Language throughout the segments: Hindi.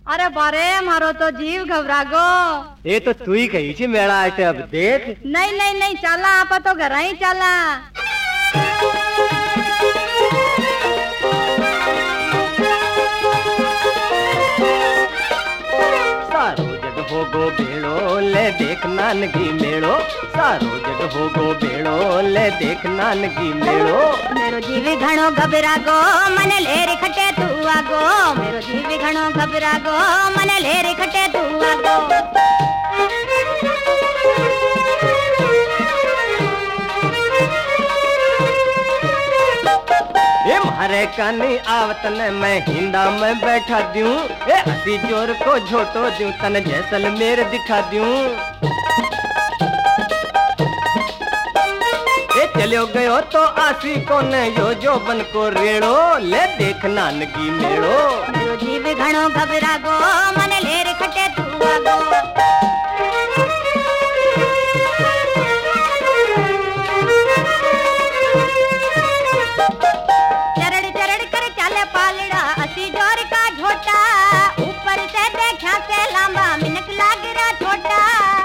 अरे बारे मारो तो जीव घबरा गो। ये तो तू ही कही थी मेरा आटे अब देख। नहीं नहीं नहीं चला आप तो घर ही चला। सारो जग होगो भेड़ो ले देख नानगी मेड़ो। सारो जग होगो भेड़ो ले देख नानगी मेड़ो। मेरो जीव घणो घबरा गो मन लेर खटे तू आगो। मेरो जीव घणो घबरा गो मन लेर खटे तू आगो। ये मारे कानी आवतन मैं हिंदा में बैठा दूं। ए असी चोर को झोटो दूं तन जैसलमेर दिखा दूं। ए चलो गयो तो आसी कोन यो जो बन को रेड़ो ले देख नानगी मेड़ो। मेरो जीव घणो घबरा गो मन लेर खटे तू आगो। पालड़ा असी जोर का झोटा ऊपर से देखा से लांबा मिनक लाग रहा छोटा।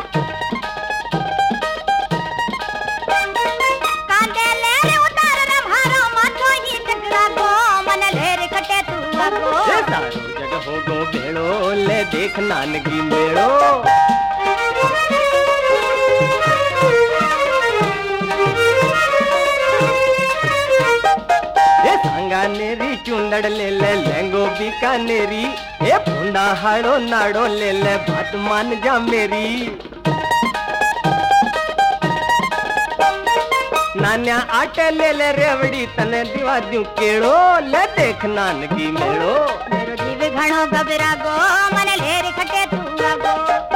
कांदे लेर उतार रम्हारो माथो ही टकरा गो मन लेर कटे तू आगो। सारो जग होगो भेड़ो ले देख नानगी मेड़ो। नेरी चुंडड़ ले ले लेंगो बीकानेरी। ए पुंडा हाड़ो नाड़ो ले ले बात मान जा मेरी। नान्या आटे ले ले रेवड़ी तने दिवा दूं केड़ो ले देख नानगी मेड़ो। मेरो जीव घणो घबरा गो मन लेर खटे तू आगो।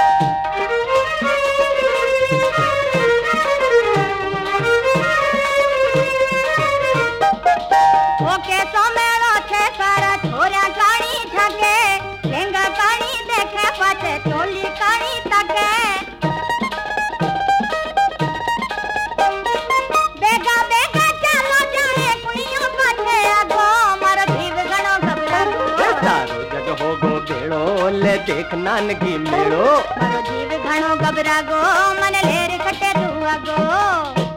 ओके तो मेरो छे सारा छोरा काणी छके लेंगा काणी देखे पाछे चोली काणी तके। बेगा बेगा चलो जाए कुड़ियों पाछे आगो मारो जीव घणो घबरा गो। सारो जग होगो भेड़ो ले देख नानगी मेड़ो। मारो जीव घणो घबरा गो मन लेर खटे तू आगो।